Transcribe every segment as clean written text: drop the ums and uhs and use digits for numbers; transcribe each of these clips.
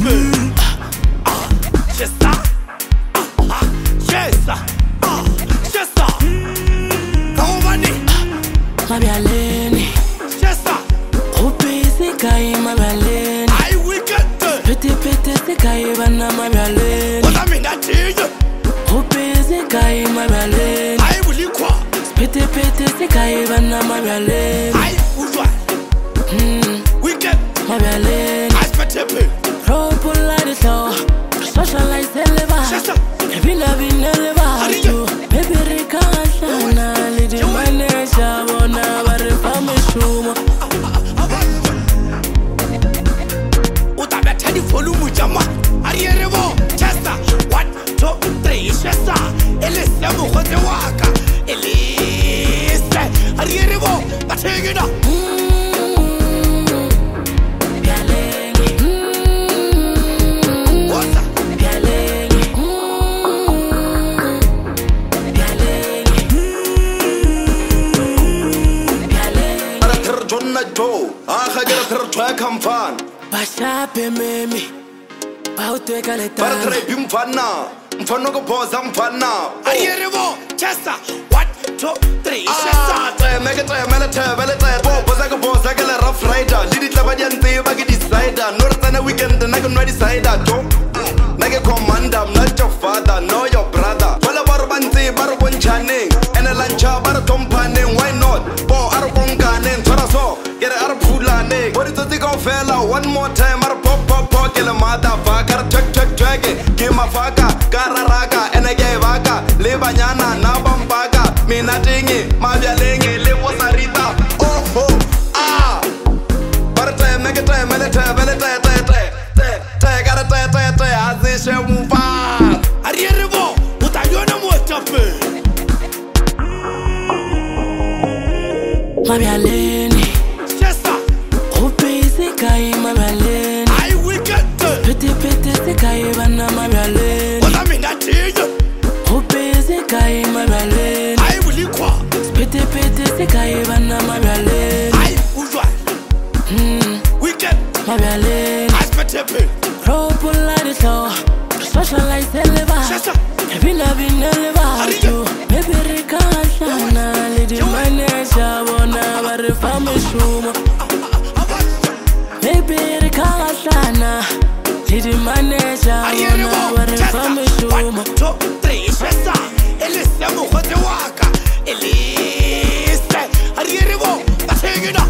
Chesa, chesa, chesa. Kaumani, Mabialeni, chesa. Rupi sikai mabialeni. I wicked. Pete sikai bana mabialeni. What I mean that you? Rupi sikai mabialeni. I will you qua. Pete sikai bana mabialeni. I would wicked. Mabialeni. I spent a bit. Ropola de so, socialize eleva. Chesa. Evina vineleva. Baby rikashana, lidi manesha bona barifame shuma. Utabeta di volume jama. Arierevo, chesa. 1, 2, 3, chesa. Elise muhote waka. Elise. Arierevo, bategina. Bashape memi, bauteka leta. Para mfana, mfano ko poza mfana. Arierevo, chesa. 1, 2, 3, chesa. Poza ko poza ke la rough rider. Lidi tlabadiante ba ke decider. Northern weekend na ke no decider. Na ke commander, I'm not your father, no your brother. Wala baro bante baro bonchane. Ena lancha baro tompane. Why not? Bo aro bonkane. Thora so, get aro phulane. Bodi toti go fella one more time. Aro pop ke la motherfucker. Check. Ke mafaka, kararaka, ena ke vaka. Le banyana na bampaka. Mina tingi, mabialenge le wasarita. Oh ah. Barata make time, azishe mpa. Arierevo, utayona motape. Mabialeni, Chesa. Rupi sikai mabialeni. I wicked. Pete sikai bana mabialeni. What I mean that you? Rupi sikai mabialeni. I will you qua. Pete sikai bana mabialeni. I would wicked. Mabialeni, I spent a bit. Ropola de so, socialize eleva. Chesa. Evina vineleva. Baby rikashana, lidi manesha bona barifame shuma. Baby rikashana, lidi manesha bona barifame 1, shuma. 2, 3, chesa. Elise muhote waka. Elise. Arierevo, bategina.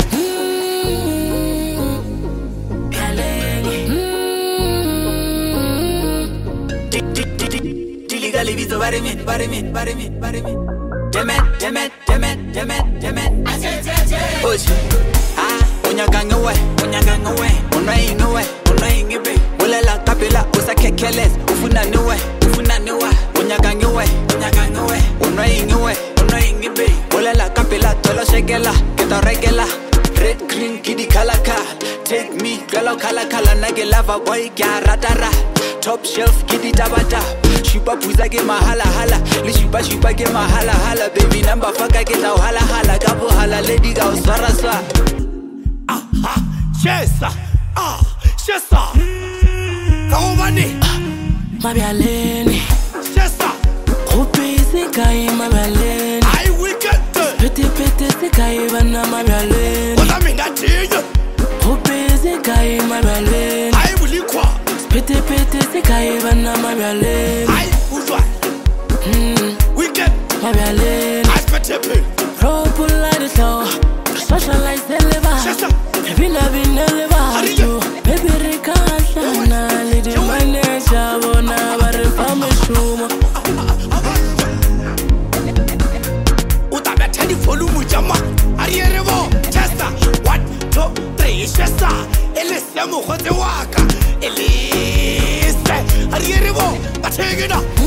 Libizo, bare me. Demet. Push. Unyagang away. Unai ngibe. Ulela kapela usakekeles. Ufuna niwe. Unyagang away. Unai ngibe. Ulela kapela tolo shekela. Kita regela. Red, green, kiddy, color. Take me, girl, color. Nage lava boy, kya ratara. Top shelf, kiddy, tabata. Shupa puza ke mahala. Le shupa ke mahala. Baby number faka ke tau hala. Kapo hala, lady ga uswara swa. Chesa. Chesa. Kaumani. Mabialeni, Chesa. Rupi sikai mabialeni. I wicked. Pete sikai bana mabialeni. What I mean that you? Rupi sikai mabialeni. I will you qua. Pete sikai bana mabialeni. I would wicked. Mabialeni, I spent a bit. Ropola de so, socialize eleva. Chesa. Evina vineleva. Baby rikashana, lidi manesha bona barifame shuma. Utabeta di volume jama. Arierevo, chesa. 1, 2, 3, chesa. Elise muhote waka. Elise. Arierevo, bategina.